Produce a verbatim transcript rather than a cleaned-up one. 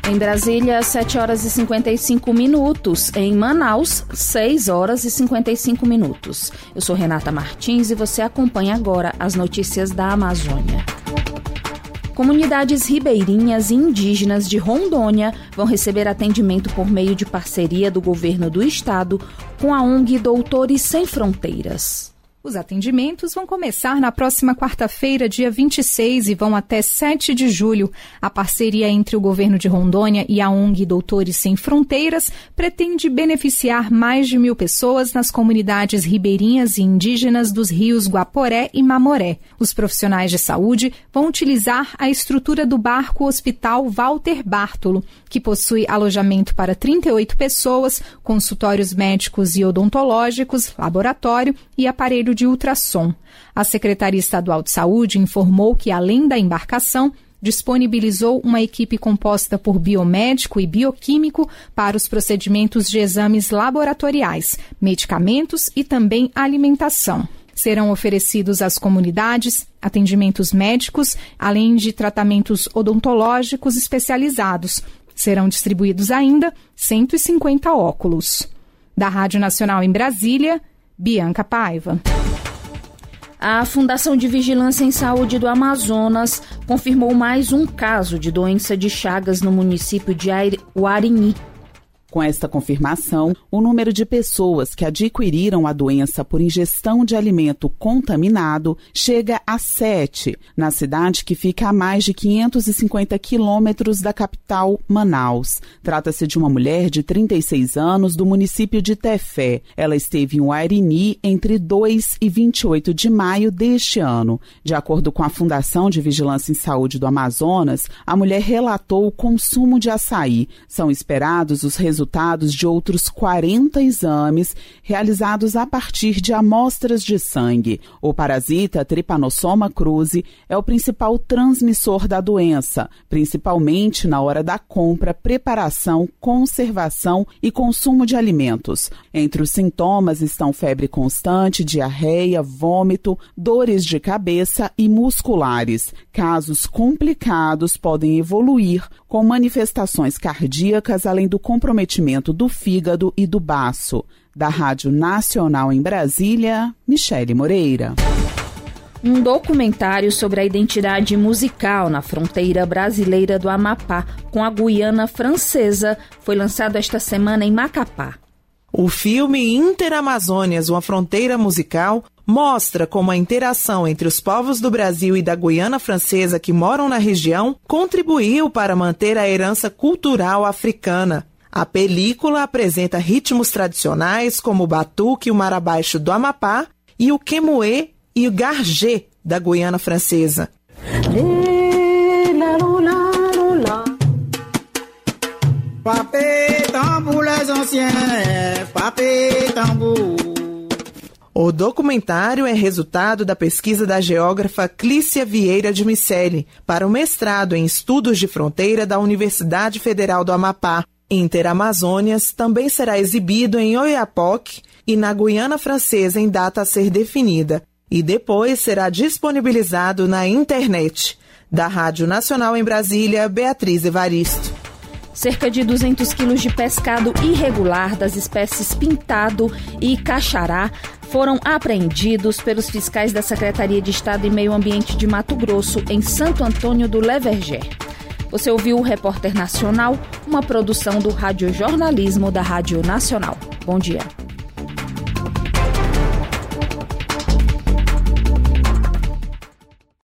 Em Brasília, sete horas e cinquenta e cinco minutos. Em Manaus, seis horas e cinquenta e cinco minutos. Eu sou Renata Martins e você acompanha agora as notícias da Amazônia. Comunidades ribeirinhas e indígenas de Rondônia vão receber atendimento por meio de parceria do governo do estado com a O N G Doutores Sem Fronteiras. Os atendimentos vão começar na próxima quarta-feira, dia vinte e seis, e vão até sete de julho. A parceria entre o governo de Rondônia e a O N G Doutores Sem Fronteiras pretende beneficiar mais de mil pessoas nas comunidades ribeirinhas e indígenas dos rios Guaporé e Mamoré. Os profissionais de saúde vão utilizar a estrutura do barco Hospital Walter Bartolo, que possui alojamento para trinta e oito pessoas, consultórios médicos e odontológicos, laboratório e aparelho de ultrassom. A Secretaria Estadual de Saúde informou que, além da embarcação, disponibilizou uma equipe composta por biomédico e bioquímico para os procedimentos de exames laboratoriais, medicamentos e também alimentação. Serão oferecidos às comunidades atendimentos médicos, além de tratamentos odontológicos especializados. Serão distribuídos ainda cento e cinquenta óculos. Da Rádio Nacional em Brasília, Bianca Paiva. A Fundação de Vigilância em Saúde do Amazonas confirmou mais um caso de doença de Chagas no município de Uarini. Com esta confirmação, o número de pessoas que adquiriram a doença por ingestão de alimento contaminado chega a sete, na cidade que fica a mais de quinhentos e cinquenta quilômetros da capital, Manaus. Trata-se de uma mulher de trinta e seis anos do município de Tefé. Ela esteve em Uarini entre dois e vinte e oito de maio deste ano. De acordo com a Fundação de Vigilância em Saúde do Amazonas, a mulher relatou o consumo de açaí. São esperados os resultados resultados de outros quarenta exames realizados a partir de amostras de sangue. O parasita Trypanosoma cruzi é o principal transmissor da doença, principalmente na hora da compra, preparação, conservação e consumo de alimentos. Entre os sintomas estão febre constante, diarreia, vômito, dores de cabeça e musculares. Casos complicados podem evoluir com manifestações cardíacas, além do comprometimento do fígado e do baço. Da Rádio Nacional em Brasília, Michele Moreira. Um documentário sobre a identidade musical na fronteira brasileira do Amapá com a Guiana Francesa foi lançado esta semana em Macapá. O filme Interamazônias, uma fronteira musical, mostra como a interação entre os povos do Brasil e da Guiana Francesa que moram na região contribuiu para manter a herança cultural africana. A película apresenta ritmos tradicionais como o batuque e o marabaixo do Amapá e o quemuê e o gargê da Guiana Francesa. O documentário é resultado da pesquisa da geógrafa Clícia Vieira de Miceli para o mestrado em Estudos de Fronteira da Universidade Federal do Amapá. Interamazônias também será exibido em Oiapoque e na Guiana Francesa em data a ser definida e depois será disponibilizado na internet. Da Rádio Nacional em Brasília, Beatriz Evaristo. Cerca de duzentos quilos de pescado irregular das espécies pintado e caxará foram apreendidos pelos fiscais da Secretaria de Estado e Meio Ambiente de Mato Grosso, em Santo Antônio do Leverger. Você ouviu o Repórter Nacional, uma produção do Rádio Jornalismo da Rádio Nacional. Bom dia.